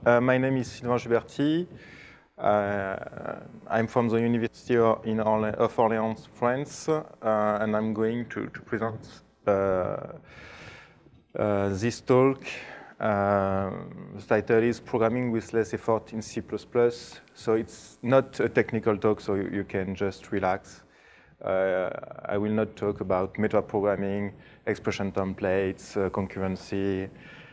My name is Sylvain Gilberti. I'm from the University of Orléans, France, and I'm going to present this talk. The title is Programming with Less Effort in C++. So it's not a technical talk, so you can just relax. I will not talk about meta programming, expression templates, concurrency.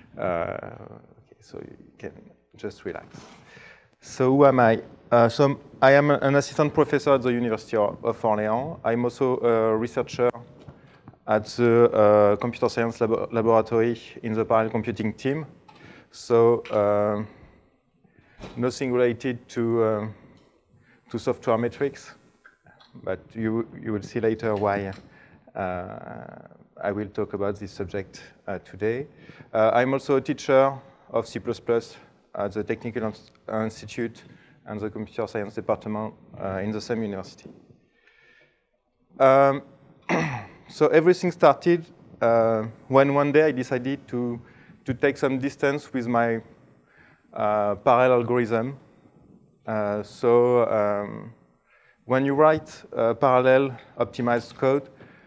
So you can just relax. So who am I? I am an assistant professor at the University of Orléans. I'm also a researcher at the computer science laboratory in the parallel computing team. So nothing related to software metrics, but you will see later why I will talk about this subject today. I'm also a teacher of C++ at the Technical Institute and the Computer Science Department in the same university. So everything started when one day I decided to take some distance with my parallel algorithm. When you write parallel optimized code,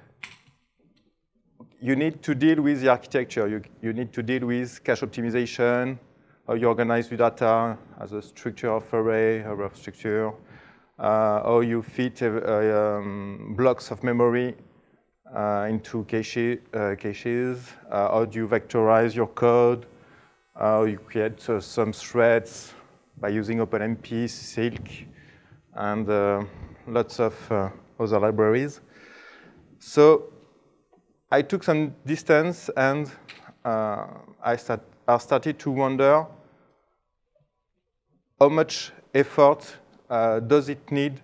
you need to deal with the architecture. You need to deal with cache optimization, how you organize the data as a structure of array, of structure, how you fit blocks of memory into caches, how do you vectorize your code, how you create some threads by using OpenMP, Silk, and lots of other libraries. So I took some distance and I started to wonder how much effort does it need?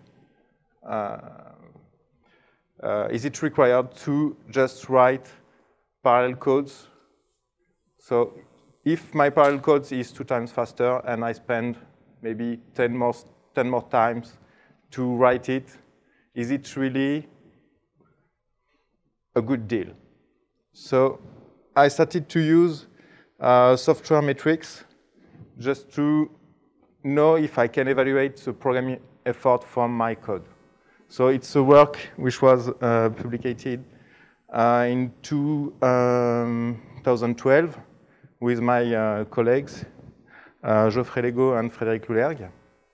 Is it required to just write parallel codes? So if my parallel code is 2 times faster and I spend maybe 10 more times to write it, is it really a good deal? So I started to use software metrics just to know if I can evaluate the programming effort from my code. So it's a work which was published in 2012 with my colleagues, Geoffrey Legault and Frédéric Loulergue.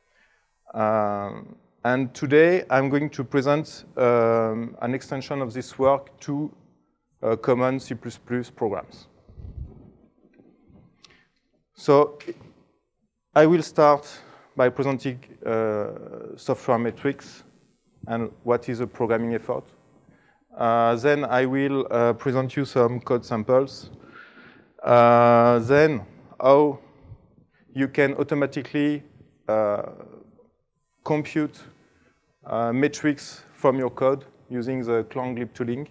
And today I'm going to present an extension of this work to common C++ programs. So I will start by presenting software metrics and what is a programming effort. Then I will present you some code samples. Then how you can automatically compute metrics from your code using the Clang lib tooling.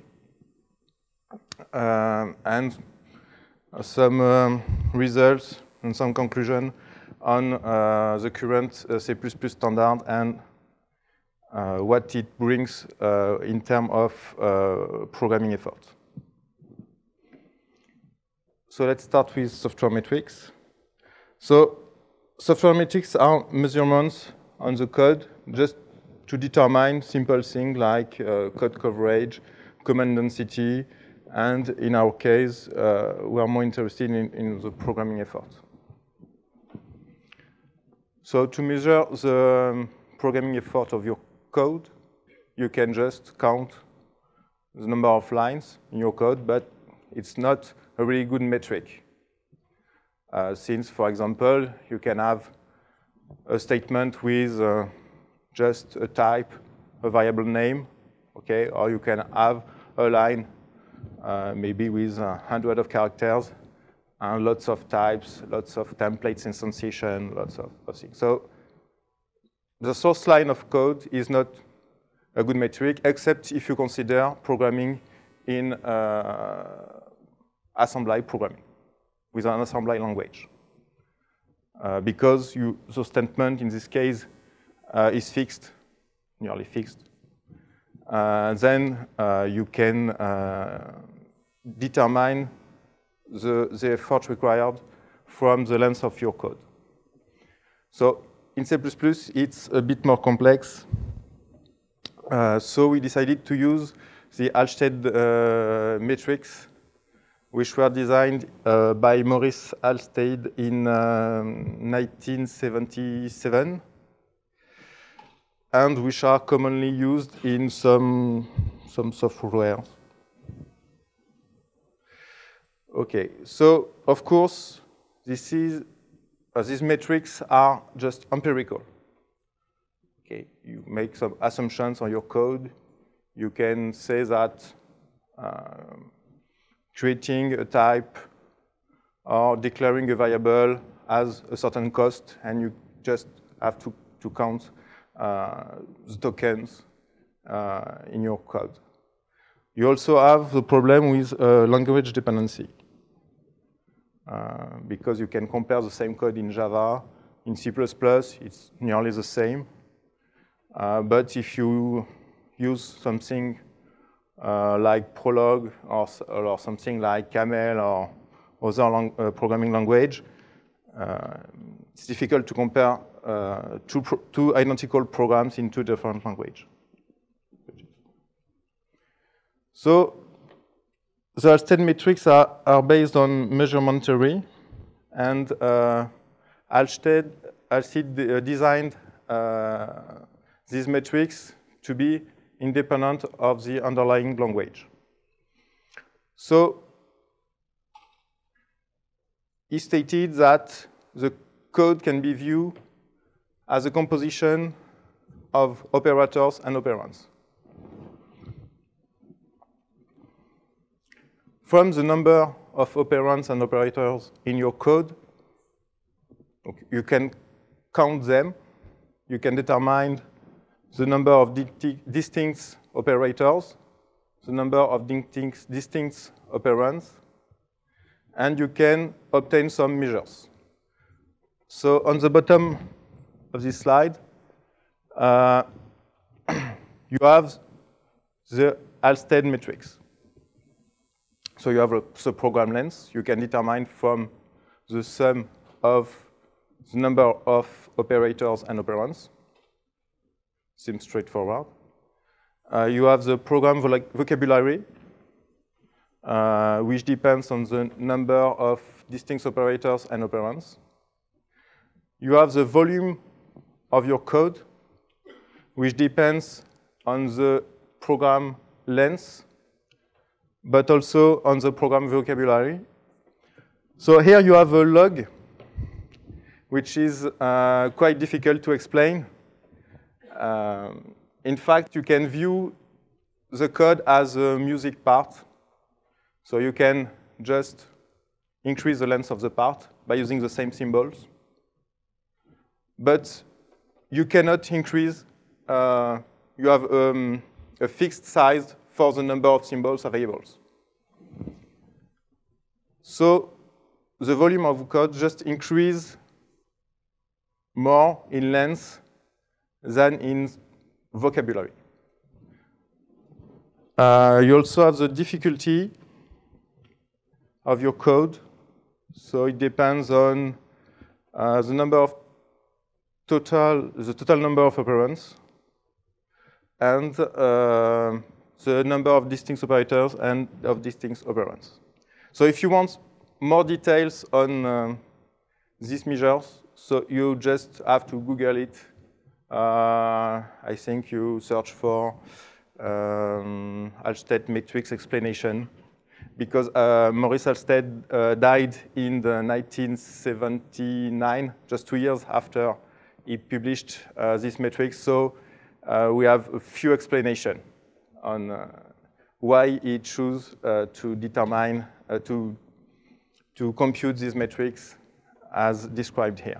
And some results and some conclusion on the current C++ standard and what it brings in terms of programming effort. So let's start with software metrics. So software metrics are measurements on the code just to determine simple things like code coverage, command density, and in our case, we are more interested in the programming effort. So to measure the programming effort of your code, you can just count the number of lines in your code, but it's not a really good metric. Since, for example, you can have a statement with just a type, a variable name, okay, or you can have a line maybe with 100 of characters and lots of types, lots of templates instantiation, lots of things. So the source line of code is not a good metric, except if you consider programming in assembly programming with an assembly language. Because the statement in this case is fixed, nearly fixed. Then you can determine the effort required from the length of your code. So in C++, it's a bit more complex. So we decided to use the Halstead metrics, which were designed by Maurice Halstead in 1977, and which are commonly used in some software. Okay, so of course, these metrics are just empirical. Okay, you make some assumptions on your code. You can say that creating a type or declaring a variable has a certain cost, and you just have to count the tokens in your code. You also have the problem with language dependency, because you can compare the same code in Java. In C++, it's nearly the same. But if you use something like Prolog or something like Camel or other programming language, it's difficult to compare two identical programs in two different languages. So the Halstead metrics are based on measurement theory, and Halstead designed these metrics to be independent of the underlying language. So he stated that the code can be viewed as a composition of operators and operands. From the number of operands and operators in your code, you can count them. You can determine the number of distinct operators, the number of distinct operands, and you can obtain some measures. So on the bottom of this slide, you have the Halstead metrics. So you have the program length. You can determine from the sum of the number of operators and operands. Seems straightforward. You have the program vocabulary, which depends on the number of distinct operators and operands. You have the volume of your code, which depends on the program length, but also on the program vocabulary. So here you have a log, which is quite difficult to explain. In fact, you can view the code as a music part. So you can just increase the length of the part by using the same symbols. But you cannot increase, you have a fixed size for the number of symbols available. So the volume of code just increase more in length than in vocabulary. You also have the difficulty of your code. So it depends on the number of the total number of operands and the number of distinct operators and of distinct operands. So if you want more details on these measures, so you just have to Google it. I think you search for Halstead metrics explanation, because Maurice Halstead died in 1979, just 2 years after he published this metrics. So we have a few explanations on why he chose to determine, to compute these metrics as described here.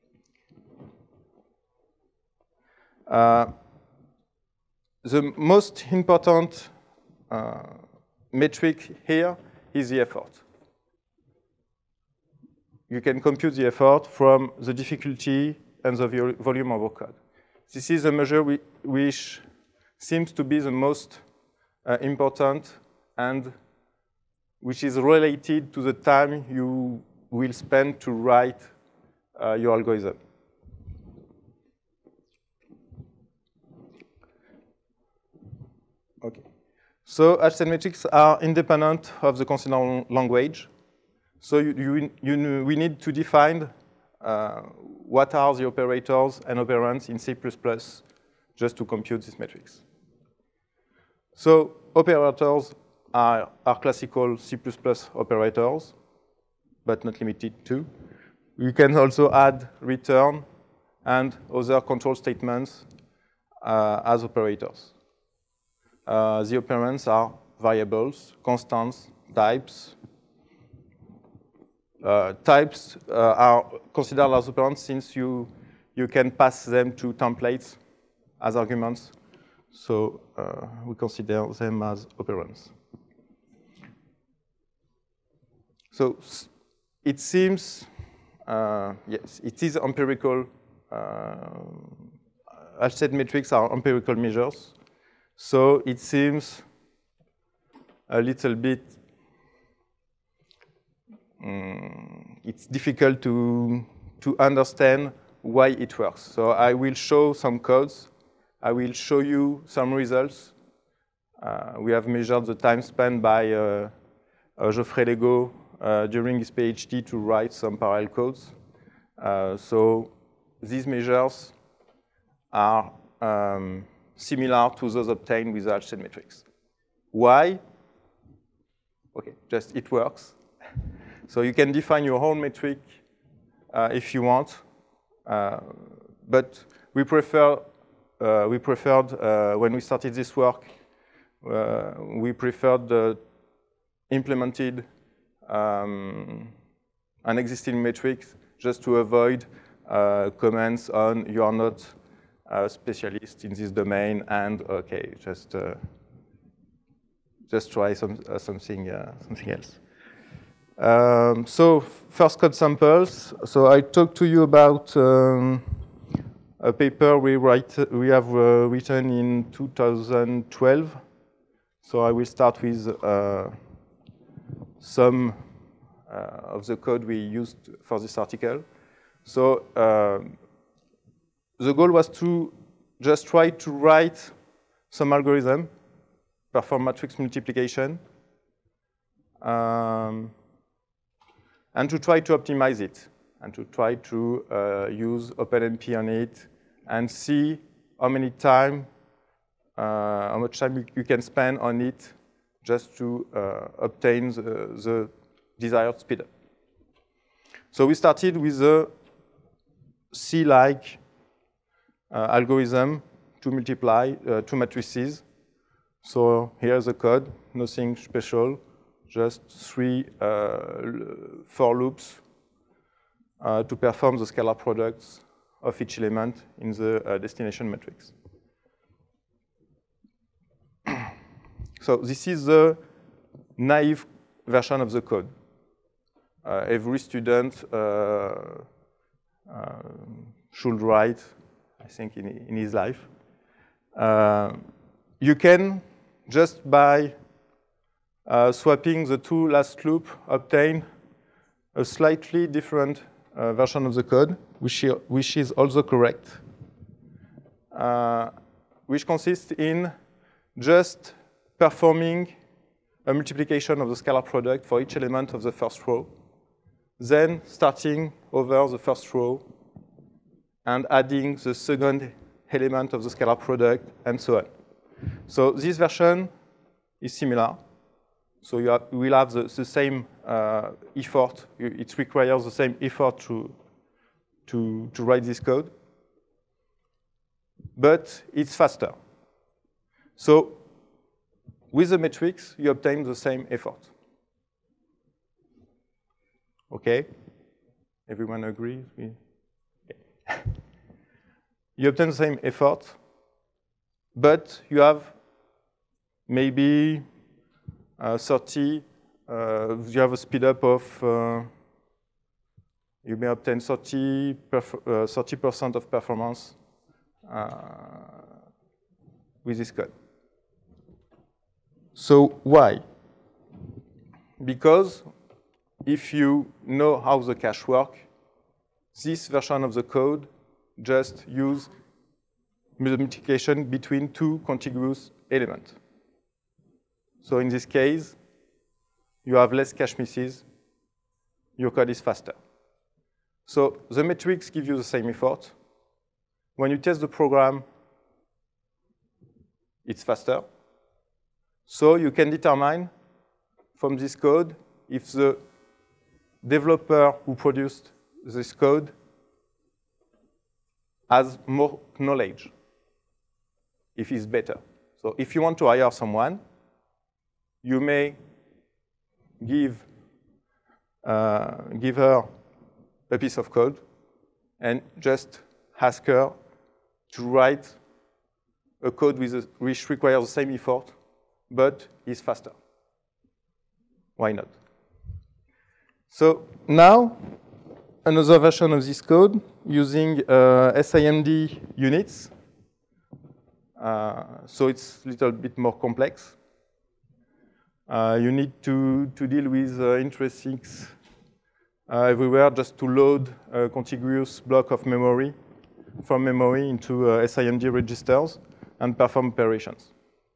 The most important metric here is the effort. You can compute the effort from the difficulty and the volume of our code. This is a measure which seems to be the most important and which is related to the time you will spend to write your algorithm. So HZ metrics are independent of the considered language. So we need to define what are the operators and operands in C++ just to compute these metrics. So operators are classical C++ operators, but not limited to. You can also add return and other control statements as operators. The operands are variables, constants, types. Types are considered as operands since you can pass them to templates as arguments. So we consider them as operands. So it seems, yes, it is empirical. HZ metrics are empirical measures. So it seems a little bit, it's difficult to understand why it works. So I will show some codes. I will show you some results. We have measured the time spent by Geoffrey Lego during his PhD to write some parallel codes. So these measures are similar to those obtained with HZ metrics. Why? Okay, just it works. So you can define your own metric if you want, but we preferred when we started this work, we preferred implemented an existing metrics just to avoid comments on you are not a specialist in this domain and okay, just try something else. So first code samples. So I talked to you about a paper we have written in 2012. So I will start with some of the code we used for this article. So the goal was to just try to write some algorithm, perform matrix multiplication, and to try to optimize it, and to try to use OpenMP on it, and see how much time you can spend on it just to obtain the desired speedup. So we started with a C-like algorithm to multiply two matrices. So here's the code, nothing special, just for loops to perform the scalar products of each element in the destination matrix. So this is the naive version of the code. Every student should write, I think, in his life. You can, just by swapping the two last loops, obtain a slightly different version of the code, which is also correct, which consists in just performing a multiplication of the scalar product for each element of the first row, then starting over the first row and adding the second element of the scalar product, and so on. So this version is similar. So you will have the same effort. It requires the same effort to write this code, but it's faster. So with the metrics, you obtain the same effort. Okay? Everyone agrees? Okay. You obtain the same effort, but you have maybe 30, you have a speed up of, you may obtain 30% of performance with this code. So why? Because if you know how the cache works, this version of the code just use multiplication between two contiguous elements. So in this case, you have less cache misses. Your code is faster. So the metrics give you the same effort. When you test the program, it's faster. So you can determine from this code if the developer who produced this code has more knowledge, if he's better. So if you want to hire someone, you may give her a piece of code and just ask her to write a code which requires the same effort, but is faster. Why not? So now, another version of this code using SIMD units. So it's a little bit more complex. You need to deal with intrinsics everywhere just to load a contiguous block of memory from memory into SIMD registers and perform operations.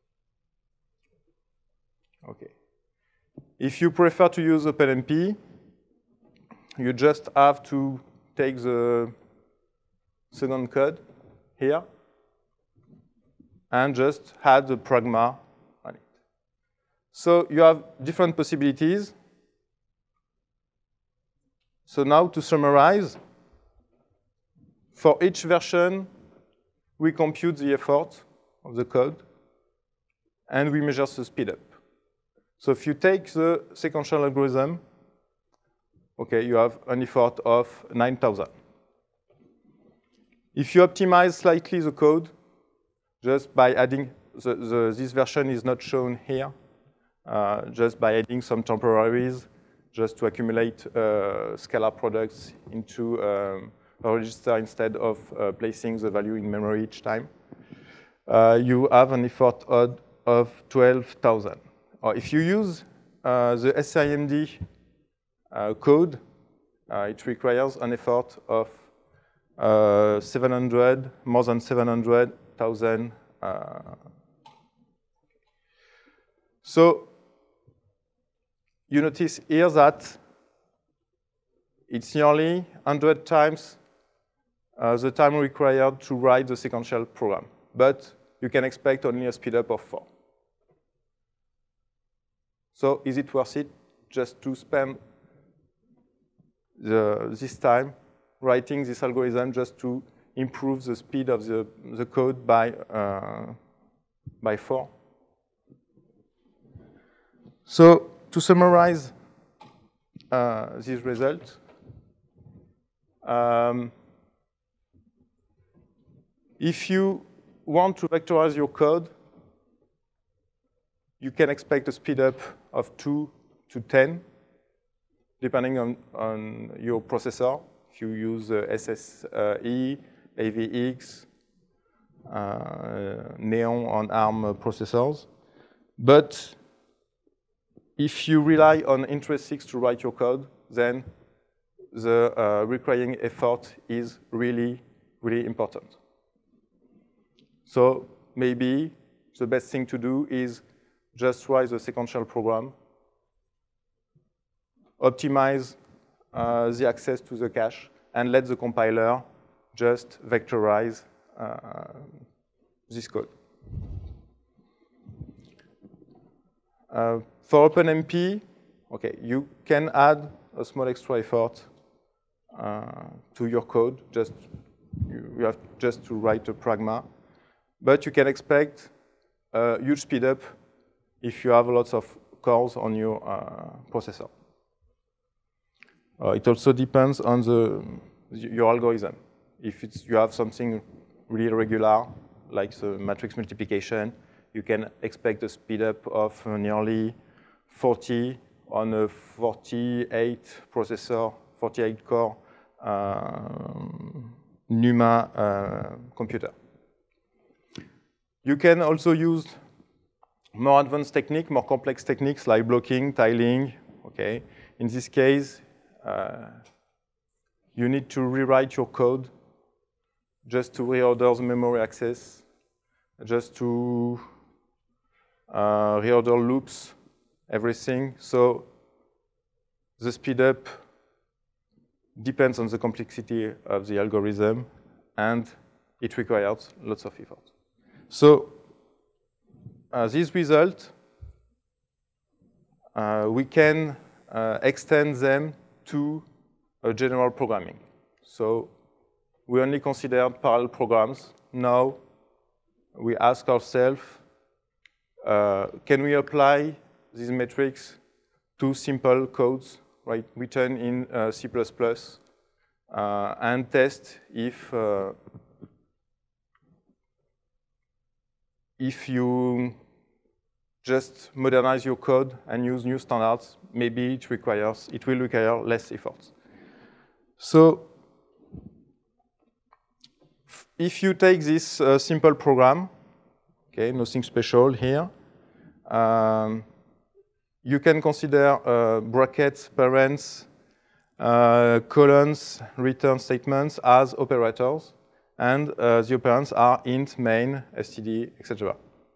Okay. If you prefer to use OpenMP, you just have to take the second code here and just add the pragma on it. So you have different possibilities. So now to summarize, for each version, we compute the effort of the code, and we measure the speed up. So if you take the sequential algorithm, okay, you have an effort of 9,000. If you optimize slightly the code, just by adding, this version is not shown here, just by adding some temporaries, just to accumulate scalar products into a register instead of placing the value in memory each time. You have an effort of 12,000. Or if you use the SIMD code, it requires an effort of more than 700,000. So you notice here that it's nearly 100 times the time required to write the sequential program. But you can expect only a speed up of 4. So is it worth it just to spend this time writing this algorithm just to improve the speed of the code by 4? So to summarize this result, if you want to vectorize your code, you can expect a speed up of 2 to 10, depending on your processor. If you use SSE, AVX, Neon on ARM processors. But if you rely on intrinsics to write your code, then the requiring effort is really, really important. So maybe the best thing to do is just write the sequential program, optimize the access to the cache, and let the compiler just vectorize this code. For OpenMP, okay, you can add a small extra effort to your code. You have just to write a pragma. But you can expect a huge speed up if you have lots of cores on your processor. It also depends on your algorithm. If you have something really regular, like the matrix multiplication, you can expect a speed up of nearly 40 on a 48 processor, 48 core NUMA computer. You can also use more advanced techniques, more complex techniques like blocking, tiling. Okay. In this case, you need to rewrite your code just to reorder the memory access, just to reorder loops, everything. So the speed up depends on the complexity of the algorithm, and it requires lots of effort. So this result, we can extend them to general programming. So we only considered parallel programs. Now we ask ourselves, can we apply these metrics to simple codes, right, written in C++, and test if you just modernize your code and use new standards, maybe it will require less effort. So if you take this simple program, okay, nothing special here, you can consider brackets, parents, colons, return statements as operators, and the operands are int, main, std, etc.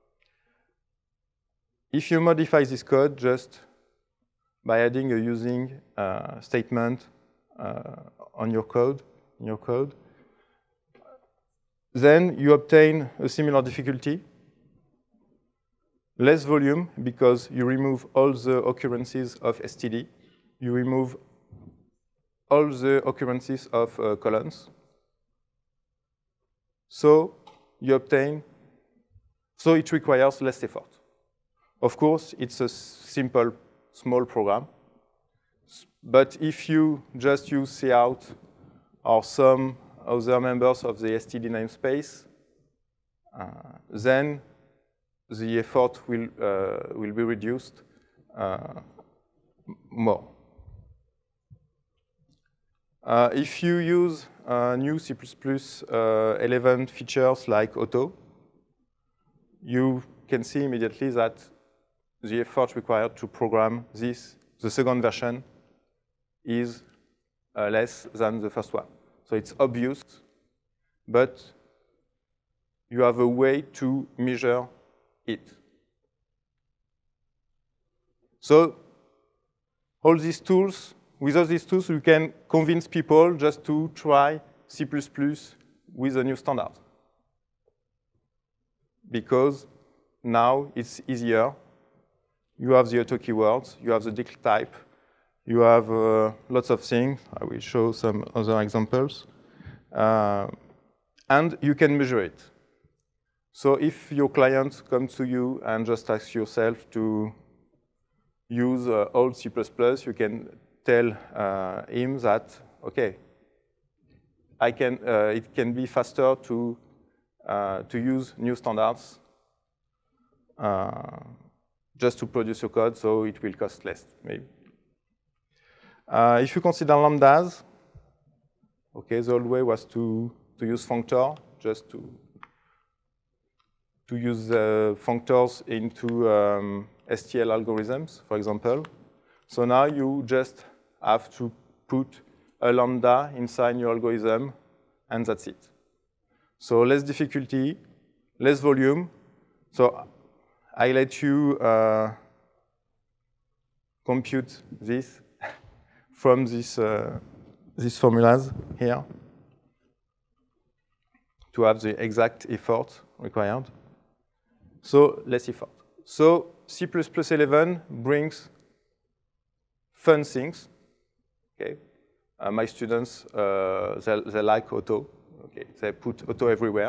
If you modify this code just by adding a using statement in your code, then you obtain a similar difficulty, less volume because you remove all the occurrences of std, you remove all the occurrences of colons. So you obtain, so it requires less effort. Of course, it's a simple, small program. But if you just use cout or some other members of the std namespace, then the effort will be reduced more. If you use new C++ 11 features like auto, you can see immediately that the effort required to program this, the second version, is less than the first one. So it's obvious, but you have a way to measure it. So all these tools, with all these tools, you can convince people just to try C++ with a new standard. Because now it's easier. You have the auto keywords, you have the decl type, you have lots of things. I will show some other examples. And you can measure it. So if your client comes to you and just asks yourself to use old C++, you can tell him that, okay, it can be faster to use new standards just to produce your code, so it will cost less, maybe. If you consider lambdas, okay, the old way was to use functor, just to use functors into STL algorithms, for example. So now you just have to put a lambda inside your algorithm, and that's it. So less difficulty, less volume. So I let you compute this from these formulas here to have the exact effort required. So less effort. So C++ 11 brings fun things. Okay, my students they like auto. Okay, they put auto everywhere,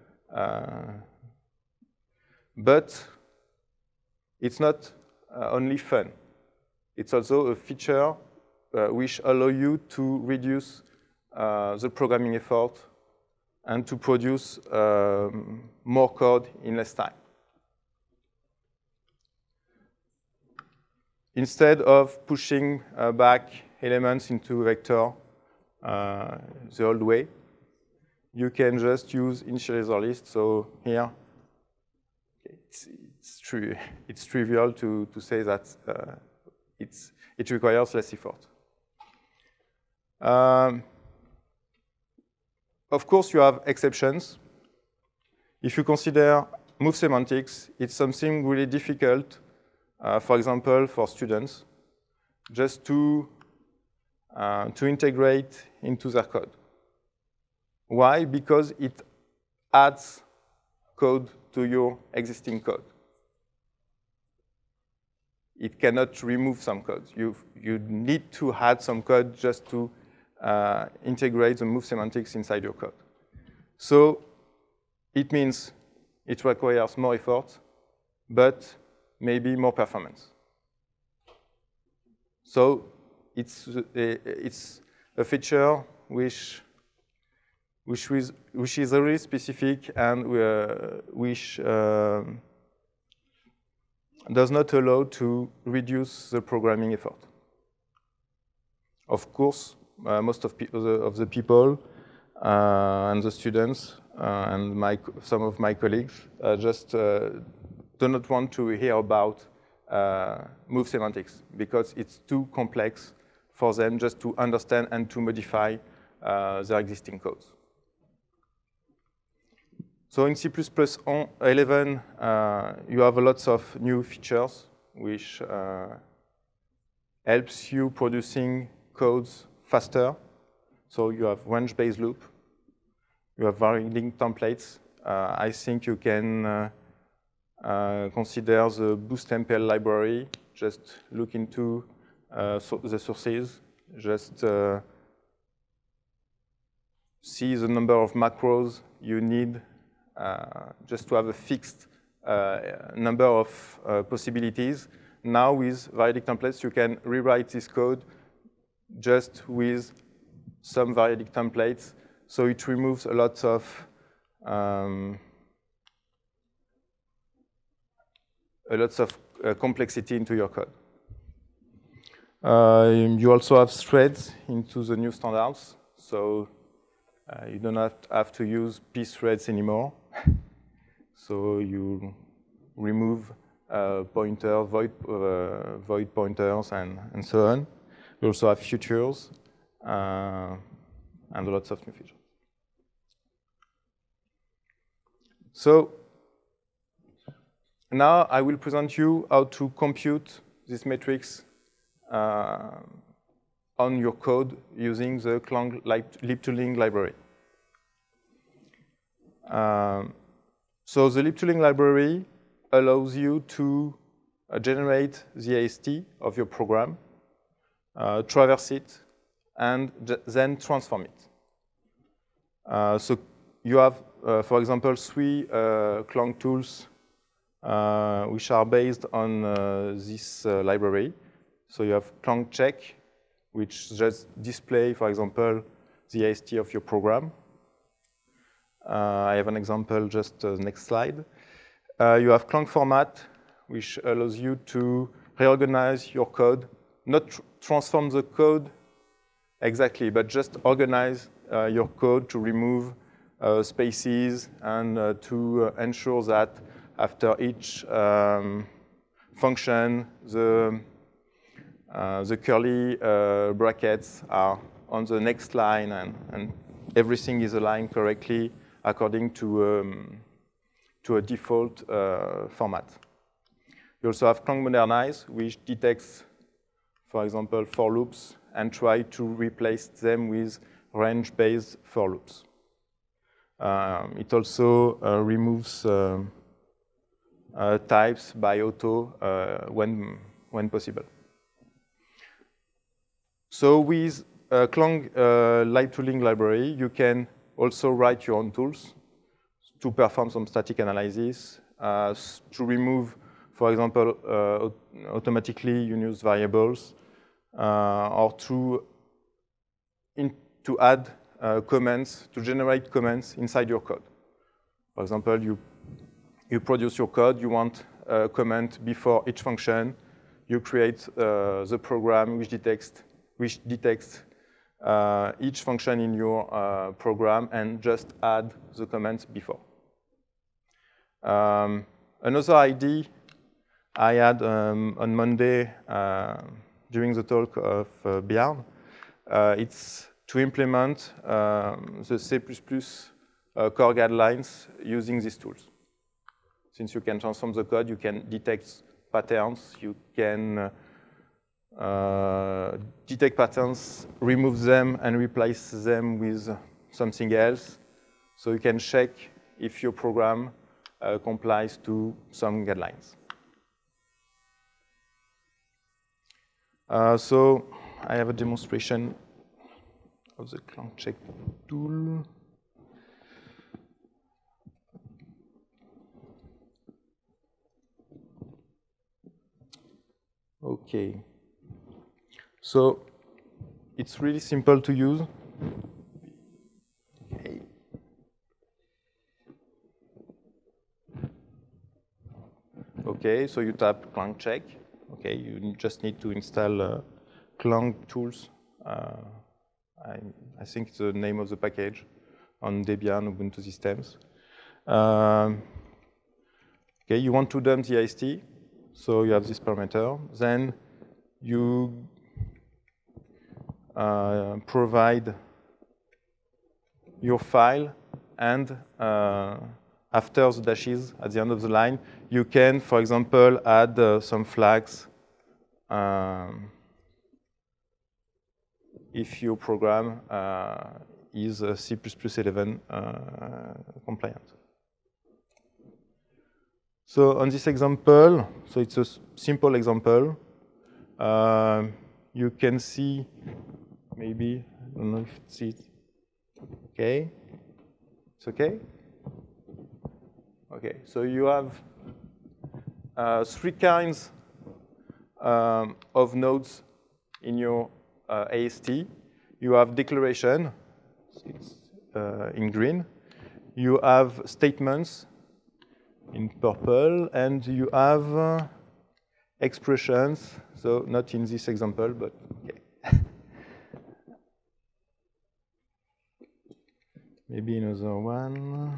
but it's not only fun. It's also a feature which allow you to reduce the programming effort and to produce more code in less time. Instead of pushing back elements into vector the old way, you can just use initializer list. So here, it's trivial to say that it requires less effort. Of course, you have exceptions. If you consider move semantics, it's something really difficult, for example, for students, just to integrate into their code. Why? Because it adds code to your existing code. It cannot remove some code. You need to add some code just to integrate the move semantics inside your code. So it means it requires more effort, but maybe more performance. So it's a feature which is really specific and which does not allow to reduce the programming effort. Of course, most of the people and the students and some of my colleagues just do not want to hear about move semantics because it's too complex for them just to understand and to modify their existing codes. So in C++11, you have lots of new features which helps you producing codes faster. So you have range-based loop. You have varying templates. I think you can consider the BoostMPL library. Just look into the sources. Just see the number of macros you need just to have a fixed number of possibilities. Now with variadic templates, you can rewrite this code just with some variadic templates. So it removes a lot of complexity into your code. You also have threads into the new standards. So you don't have to use pthreads anymore. So you remove pointer, void pointers, and so on. You also have futures and lots of new features. So now I will present you how to compute this matrix on your code using the Clang lib2ling library. So the lib2ling library allows you to generate the AST of your program, traverse it, and then transform it. So you have, for example, 3 Clang tools which are based on this library. So you have Clang check, which just display, for example, the AST of your program. I have an example, just the next slide. You have Clang format, which allows you to reorganize your code, not transform the code exactly, but just organize your code to remove spaces and to ensure that after each function, the curly brackets are on the next line and everything is aligned correctly according to a default format. You also have Clang modernize, which detects, for example, for loops and try to replace them with range-based for loops. It also removes types by auto when possible. So with Clang lib2ling library, you can also write your own tools to perform some static analysis, to remove, for example, automatically unused variables, or to add comments, to generate comments inside your code. For example, you produce your code, you want a comment before each function, you create the program which detects each function in your program and just add the comments before. Another idea I had on Monday during the talk of Bjarne, it's to implement the C++ core guidelines using these tools. since you can transform the code, you can detect patterns, you can detect patterns, remove them, and replace them with something else. So you can check if your program complies to some guidelines. So I have a demonstration of the Clang check tool. Okay. So it's really simple to use. Okay. Okay, so you tap Clang check. Okay, you just need to install Clang tools. I think it's the name of the package on Debian Ubuntu systems. Okay, you want to dump the IST, so you have this parameter. Then you provide your file, and after the dashes at the end of the line, you can, for example, add some flags if your program is C++11 compliant. So on this example, so it's a simple example. You can see, maybe, I don't know if it's it. Okay, it's okay? Okay, so you have 3 kinds of nodes in your AST. You have declaration, it's in green. You have statements in purple, and you have expressions, so not in this example, but okay. Maybe another one.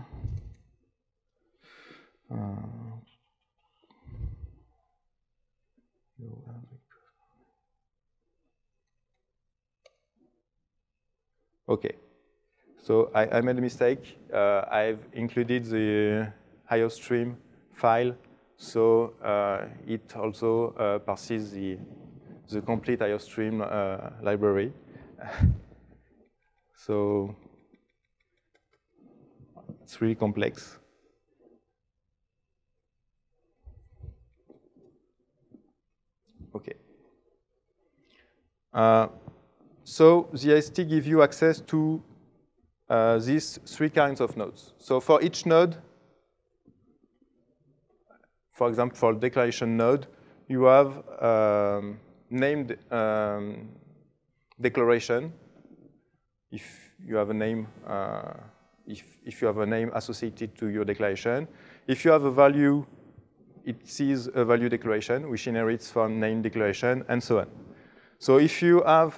Okay, so I made a mistake. I've included the IOStream file, so it also parses the complete IOStream library. So it's really complex. Okay. So the IST gives you access to these 3 kinds of nodes. So for each node, for example, for declaration node, you have named declaration. If you have a name, if you have a name associated to your declaration, if you have a value, it sees a value declaration, which inherits from name declaration, and so on. So if you have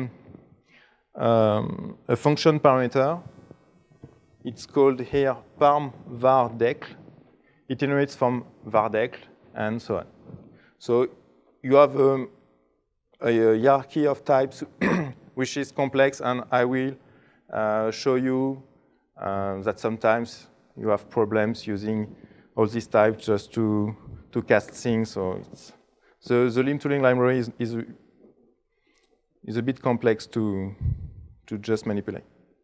a function parameter, it's called here parm var decl. It inherits from var decl, and so on. So you have a hierarchy of types, which is complex, and I will show you that sometimes you have problems using all these types just to cast things. So the lim tooling library is a bit complex to just manipulate.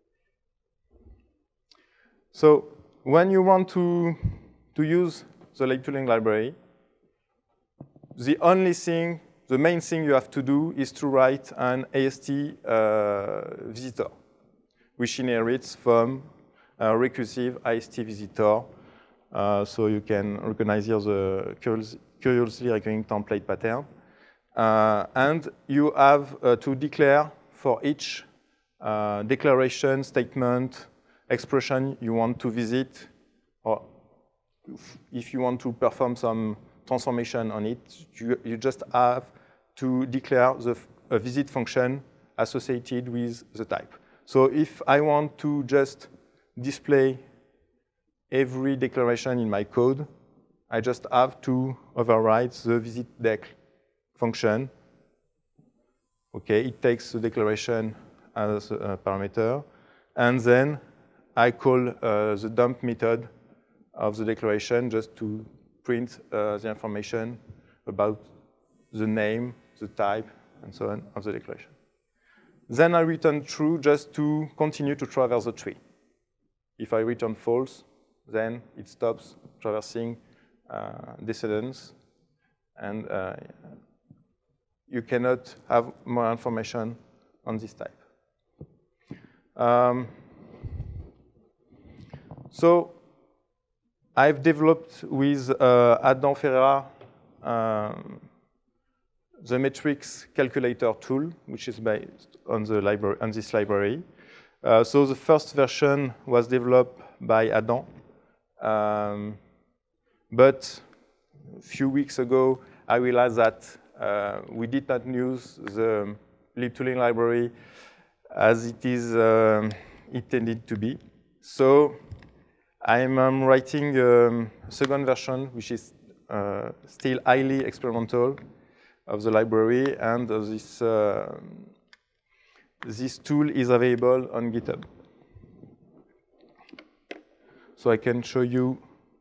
So when you want to use the lim tooling library, the main thing you have to do is to write an AST visitor, which inherits from a recursive AST visitor. So you can recognize here the curiously recurring template pattern. And you have to declare for each declaration, statement, expression you want to visit, or if you want to perform some transformation on it, you just have to declare a visit function associated with the type. So if I want to just display every declaration in my code, I just have to override the visit decl function. Okay, it takes the declaration as a parameter, and then I call the dump method of the declaration just to print the information about the name, the type, and so on of the declaration. Then I return true just to continue to traverse the tree. If I return false, then it stops traversing descendants, and you cannot have more information on this type. So I've developed with Adam Ferreira the metrics calculator tool, which is based on the library, on this library. So the first version was developed by Adam, but a few weeks ago I realized that we did not use the libtooling library as it is intended to be. So I'm writing a second version, which is still highly experimental, of the library, and this tool is available on GitHub. So I can show you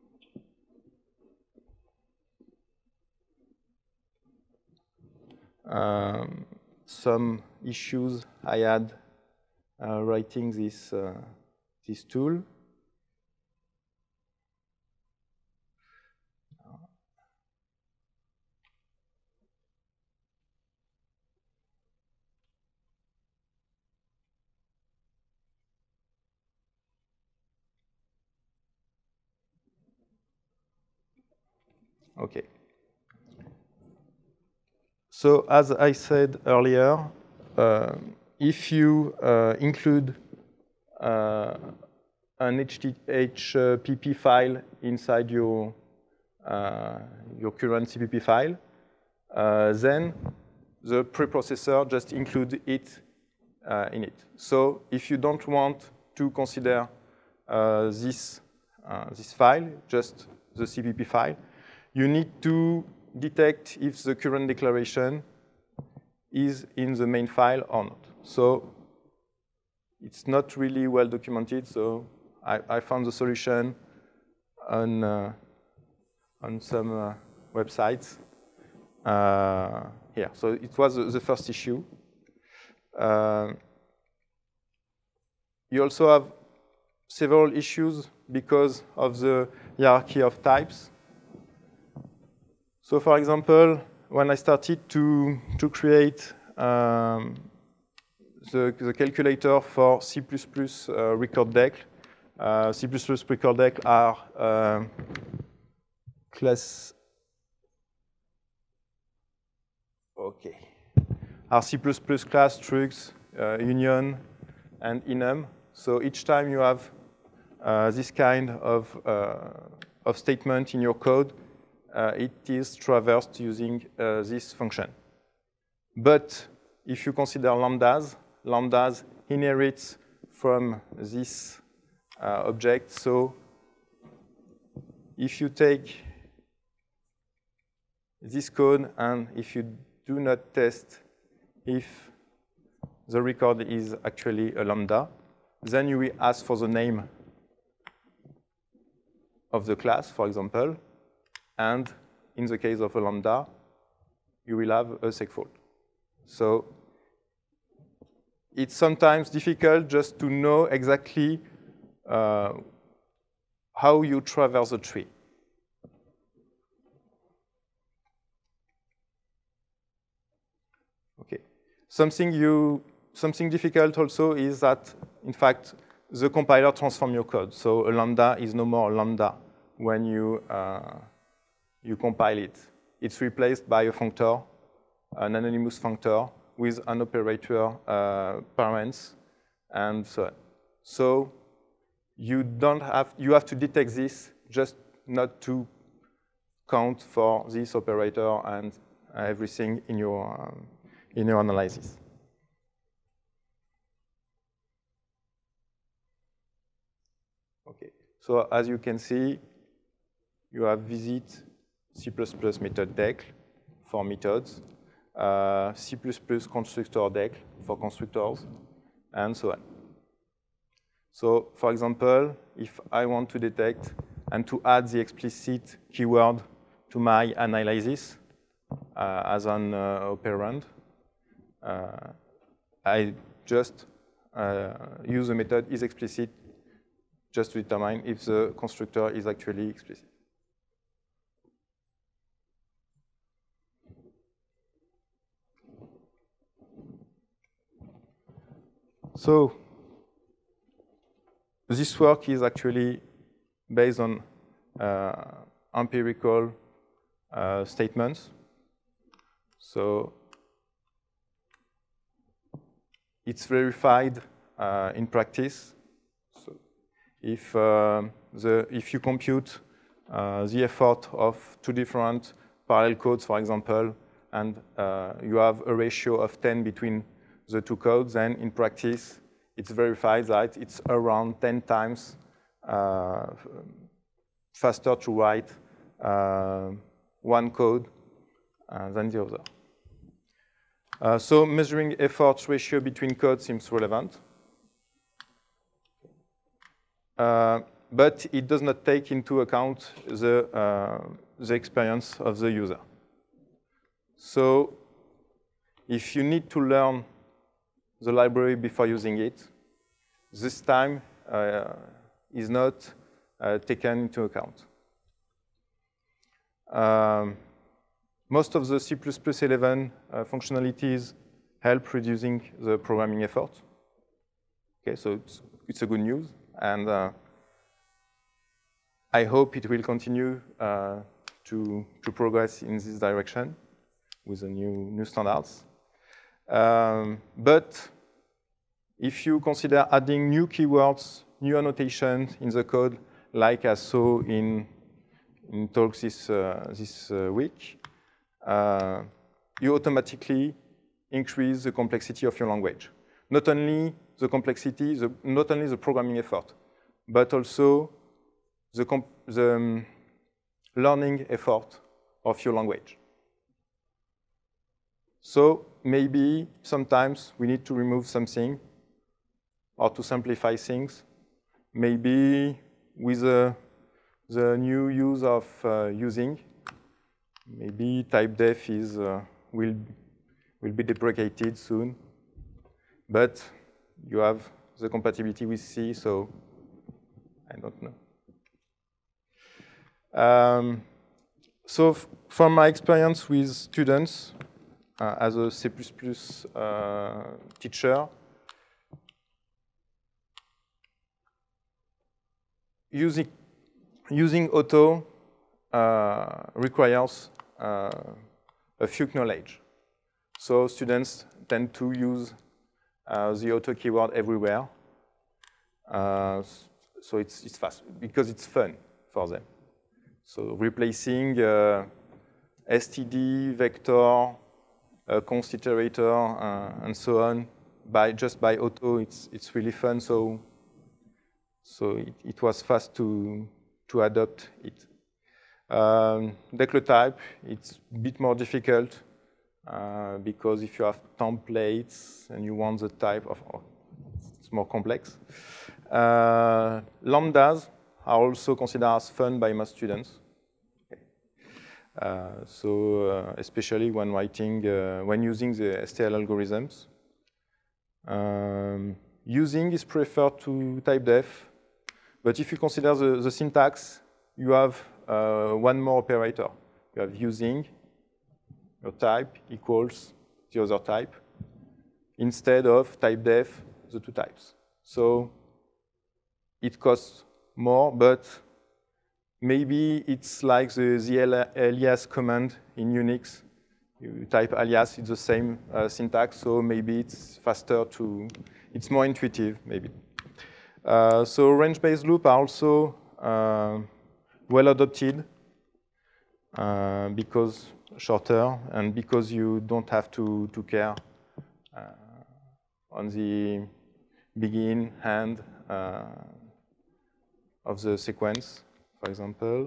some issues I had writing this tool. Okay. So as I said earlier, if you include an HTTP file inside your current CPP file, then the preprocessor just includes it in it. So if you don't want to consider this file, just the CPP file, you need to detect if the current declaration is in the main file or not. So it's not really well documented, so I found the solution on some websites here. So it was the first issue. You also have several issues because of the hierarchy of types. So for example, when I started to create the calculator for C++ record C++ record are class, okay, are C++ class, structs, union, and enum. So each time you have this kind of statement in your code, it is traversed using this function. But if you consider lambdas, lambdas inherits from this object. So if you take this code and if you do not test if the record is actually a lambda, then you will ask for the name of the class, for example. And in the case of a lambda, you will have a segfault. So it's sometimes difficult just to know exactly how you traverse a tree. Okay. Something difficult also is that, in fact, the compiler transforms your code. So a lambda is no more a lambda when you compile it. It's replaced by a functor, an anonymous functor with an operator parents, and so on. So you have to detect this just not to count for this operator and everything in your analysis. Okay. So as you can see, you have visit C++ method decl for methods, C++ constructor decl for constructors, and so on. So for example, if I want to detect and to add the explicit keyword to my analysis as an operand. I just use the method isExplicit just to determine if the constructor is actually explicit. So this work is actually based on empirical statements. So it's verified in practice. So if you compute the effort of two different parallel codes, for example, and you have a ratio of 10 between the two codes, then in practice, it's verified that it's around 10 times faster to write one code than the other. So measuring effort ratio between codes seems relevant. But it does not take into account the experience of the user. So if you need to learn the library before using it, this time is not taken into account. Most of the C++11 functionalities help reducing the programming effort. Okay, so it's a good news, and I hope it will continue to progress in this direction with the new standards. But if you consider adding new keywords, new annotations in the code, like I saw in talks this week, you automatically increase the complexity of your language. Not only the complexity, not only the programming effort, but also the learning effort of your language. So maybe sometimes we need to remove something or to simplify things. Maybe with the new use of using, maybe typedef will be deprecated soon. But you have the compatibility with C, so I don't know. So from my experience with students as a C++ teacher, using auto requires a few knowledge. So students tend to use the auto keyword everywhere. So it's fast because it's fun for them. So replacing std, vector, const iterator, and so on just by auto, it's really fun. So it was fast to adopt it. Declare type, it's a bit more difficult because if you have templates and you want the type of, it's more complex. Lambdas are also considered as fun by most students. Especially when when using the STL algorithms. Using is preferred to typedef, but if you consider the syntax, you have one more operator. You have using, your type equals the other type, instead of typedef, the two types. So it costs more, but maybe it's like the alias command in Unix. You type alias, it's the same syntax, so maybe it's faster it's more intuitive, maybe. So range-based loops are also well adopted because shorter and because you don't have to care on the begin, end of the sequence, for example.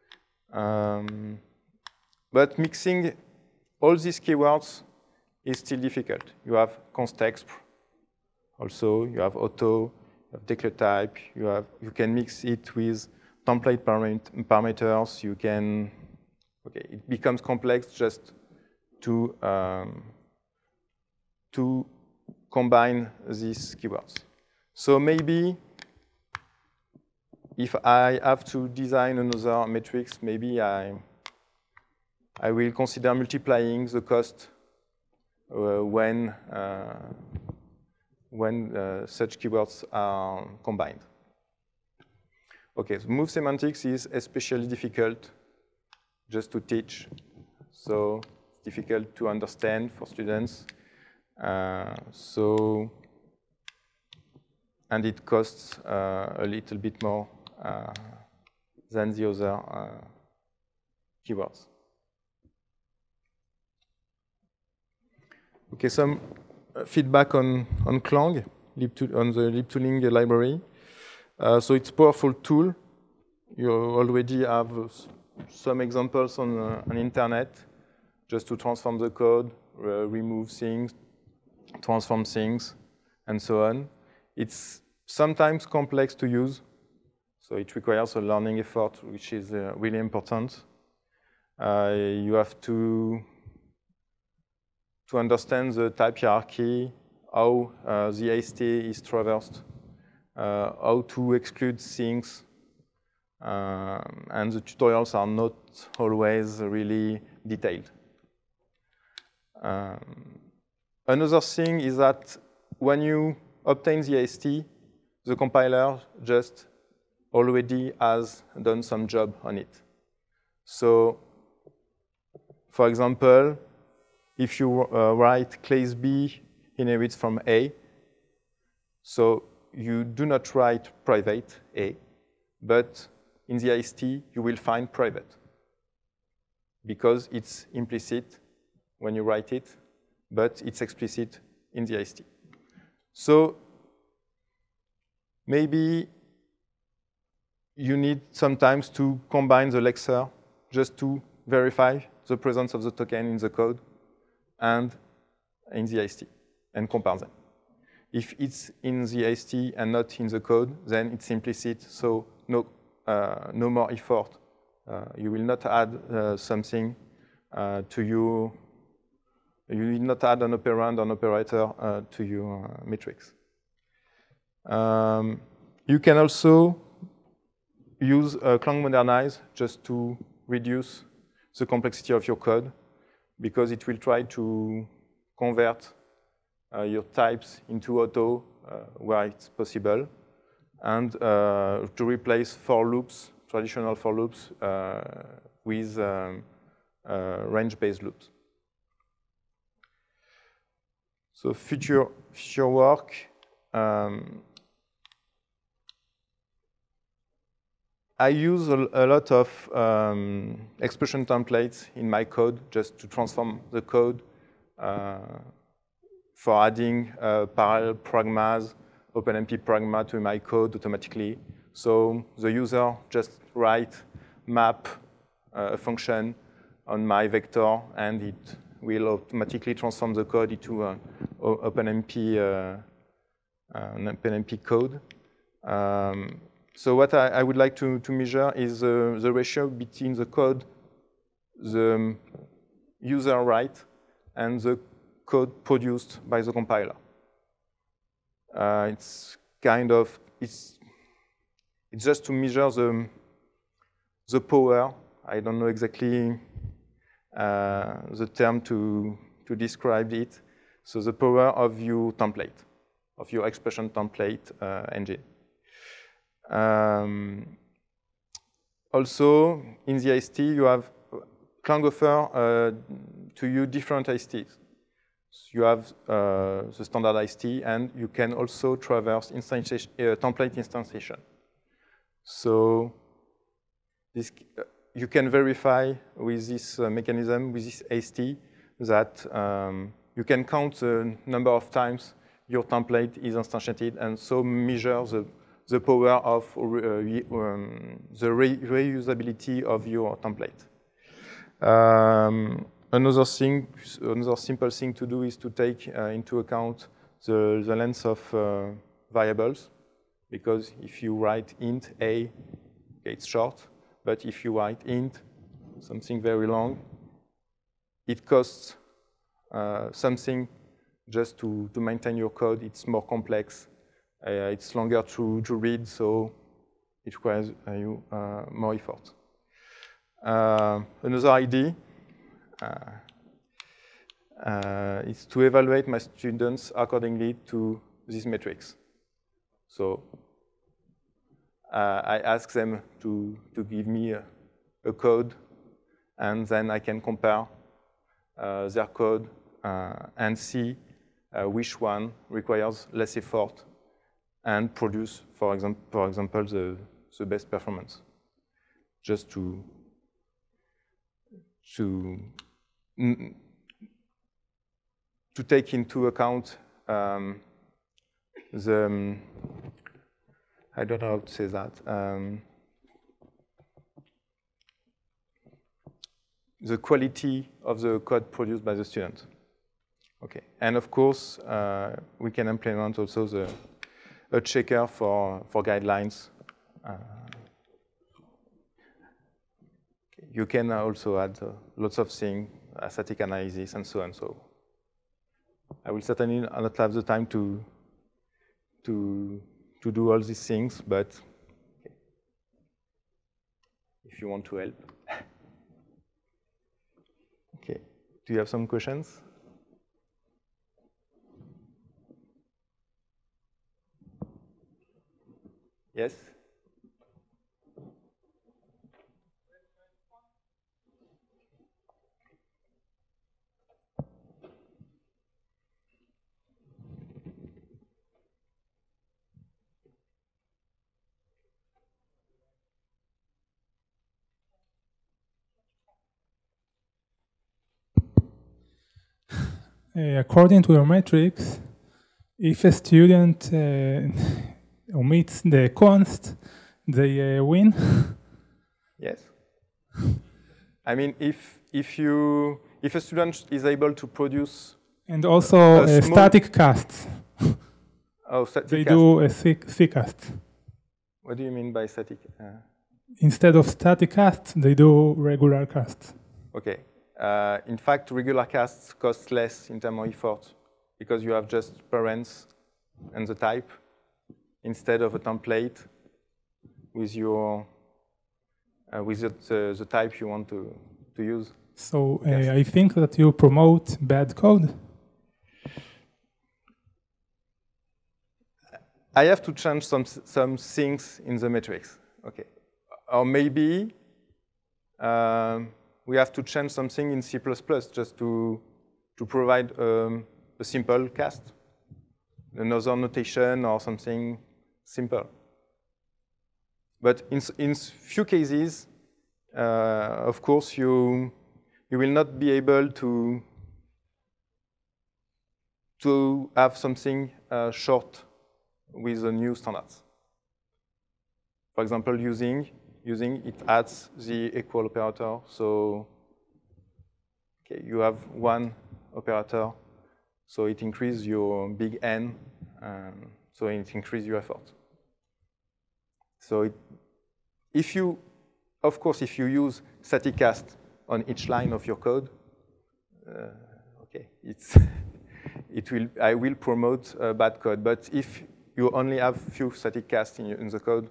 But mixing all these keywords is still difficult. You have constexp also, you have auto, you have declare type, you can mix it with template parameters. You can, okay, it becomes complex just to combine these keywords. So maybe if I have to design another matrix, maybe I will consider multiplying the cost when such keywords are combined. Okay, so move semantics is especially difficult just to teach. So it's difficult to understand for students. And it costs a little bit more than the other keywords. Okay, some feedback on Clang, on the libtooling library. So it's a powerful tool. You already have some examples on internet, just to transform the code, remove things, transform things, and so on. It's sometimes complex to use, so it requires a learning effort, which is really important. You have to understand the type hierarchy, how the AST is traversed, how to exclude things, and the tutorials are not always really detailed. Another thing is that when you obtain the AST, the compiler just already has done some job on it. So, for example, if you write class B inherits from A, so you do not write private A, but in the AST you will find private, because it's implicit when you write it, but it's explicit in the AST. So maybe you need sometimes to combine the lexer just to verify the presence of the token in the code and in the AST, and compare them. If it's in the AST and not in the code, then it's implicit, so no more effort. You will not add something to you. You will not add an operand or an operator to your matrix. You can also use Clang Modernize just to reduce the complexity of your code, because it will try to convert your types into auto where it's possible, and to replace for loops, traditional for loops, with range-based loops. So future work. I use a lot of expression templates in my code just to transform the code for adding parallel pragmas, OpenMP pragma to my code automatically. So the user just map a function on my vector, and it will automatically transform the code into an OpenMP code. So what I would like to measure is the ratio between the code the user write and the code produced by the compiler. It's just to measure the power. I don't know exactly the term to describe it. So the power of your template, of your expression template engine. Also, in the AST, you have Clang offer to you different ASTs. So you have the standard AST, and you can also traverse template instantiation. So this, you can verify with this mechanism, with this AST, that you can count the number of times your template is instantiated, and so measure the power of the reusability of your template. Another simple thing to do is to take into account the length of variables, because if you write int a Okay, it's short, but if you write int, something very long, it costs something just to maintain your code. It's more complex. It's longer to read, so it requires you more effort. Another idea is to evaluate my students accordingly to these metrics. So I ask them to give me a code, and then I can compare their code and see which one requires less effort and produce, for example, the best performance. Just to take into account the, I don't know how to say that, the quality of the code produced by the student. Okay, and of course, we can implement also a checker for guidelines. You can also add lots of things, static analysis, and so on. So I will certainly not have the time to do all these things, but okay, if you want to help. Okay, do you have some questions? Yes? According to your metrics, if a student omits the const, they win? Yes. I mean, if a student is able to produce and also static casts. Oh, static they cast. do a C cast. What do you mean by static? Instead of static casts, they do regular casts. Okay. In fact, regular casts cost less in terms of effort because you have just parents and the type instead of a template with your with the type you want to use. So I think that you promote bad code. I have to change some things in the metrics. Okay, or maybe. We have to change something in C++ just to provide a simple cast, another notation or something simple. But in few cases, of course, you will not be able to have something short with the new standards. For example, using it adds the equal operator. So okay, you have one operator, so it increases your big N, so it increases your effort. So of course, if you use static cast on each line of your code, okay, I will promote bad code. But if you only have few static casts in the code,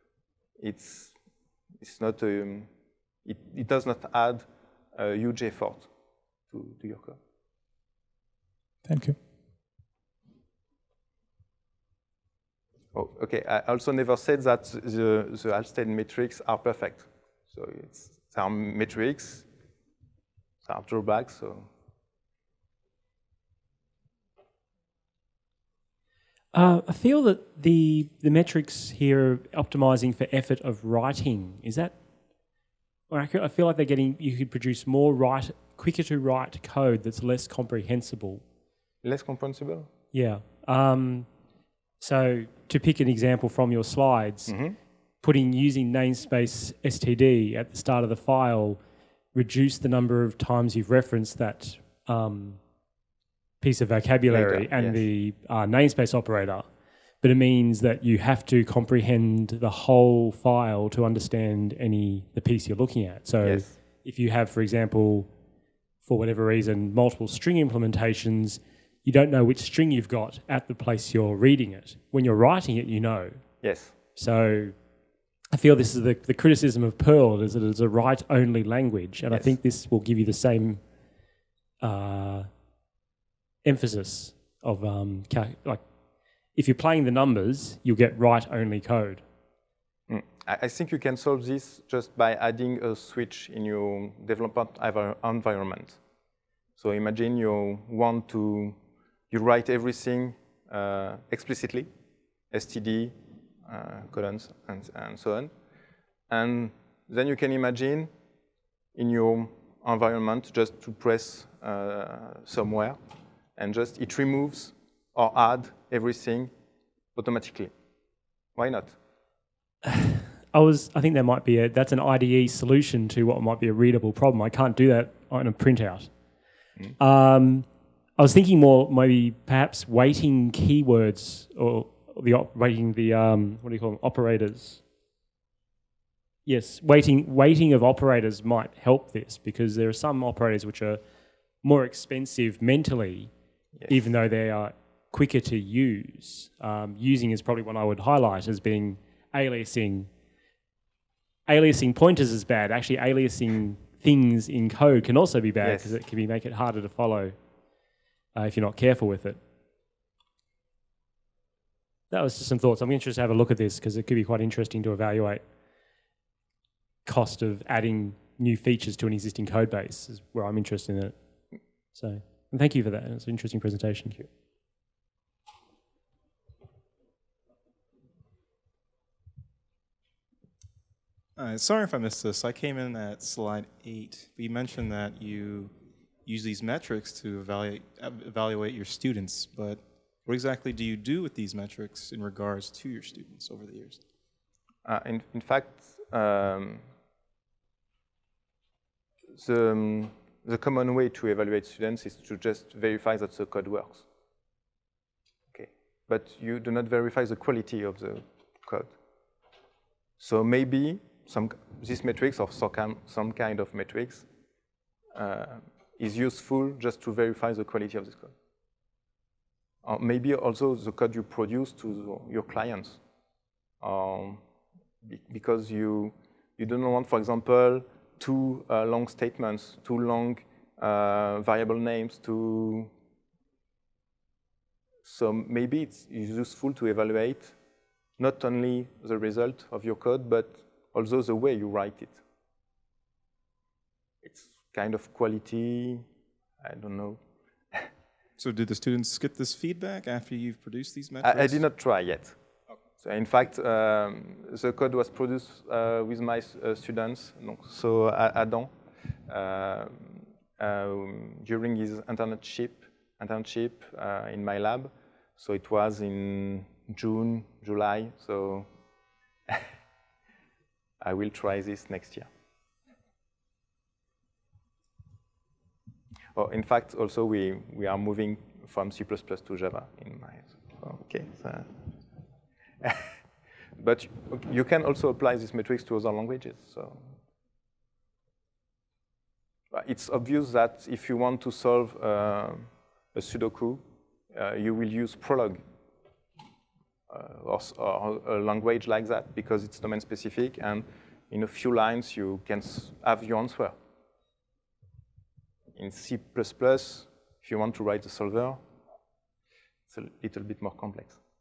it's not it does not add a huge effort to your code. Thank you. Oh, okay. I also never said that the Halstead metrics are perfect. So there are metrics, there are drawbacks. So. I feel that the metrics here are optimizing for effort of writing. Is that or accurate? I feel like you could produce quicker to write code that's less comprehensible. Less comprehensible? Yeah. So to pick an example from your slides, using namespace std at the start of the file reduce the number of times you've referenced that piece of vocabulary and the namespace operator. but it means that you have to comprehend the whole file to understand the piece you're looking at. So Yes. if you have, for example, for whatever reason, multiple string implementations, you don't know which string you've got at the place you're reading it. When you're writing it, you know. Yes. So I feel this is the criticism of Perl, is that it's a write-only language, and Yes. I think this will give you the same emphasis of like if you're playing the numbers, you'll get write-only code. I think you can solve this just by adding a switch in your development environment. So imagine you write everything explicitly, std, colons, and so on. And then you can imagine in your environment just to press somewhere, and just it removes or add everything automatically. Why not? I think that's an IDE solution to what might be a readable problem. I can't do that on a printout. I was thinking more maybe perhaps weighting keywords or weighting the what do you call them, operators. Yes, weighting of operators might help this, because there are some operators which are more expensive mentally, Yes. even though they are quicker to use. Using is probably one I would highlight as being aliasing. Aliasing pointers is bad. Actually, aliasing things in code can also be bad, because it can make it harder to follow if you're not careful with it. That was just some thoughts. I'm interested to have a look at this, because it could be quite interesting to evaluate cost of adding new features to an existing code base, is where I'm interested in it. So, and thank you for that. It's an interesting presentation. Thank you. Sorry if I missed this. I came in at slide 8. You mentioned that you use these metrics to evaluate your students, but what exactly do you do with these metrics in regards to your students over the years? In fact, the common way to evaluate students is to just verify that the code works. Okay, but you do not verify the quality of the code. So maybe this metrics or some kind of metrics is useful just to verify the quality of this code. Or maybe also the code you produce to your clients. Because you don't want, for example, too long statements, too long variable names. So maybe it's useful to evaluate not only the result of your code, but also the way you write it. It's kind of quality, I don't know. So did the students get this feedback after you've produced these metrics? I did not try yet. Okay. So in fact, the code was produced with my students, so Adam, during his internship in my lab. So it was in June, July, so I will try this next year. Oh, in fact, also we are moving from C++ to Java in my. Okay. So but you can also apply these metrics to other languages. So it's obvious that if you want to solve a Sudoku, you will use Prolog or a language like that, because it's domain specific, and in a few lines you can have your answer. In C++, if you want to write a solver, it's a little bit more complex.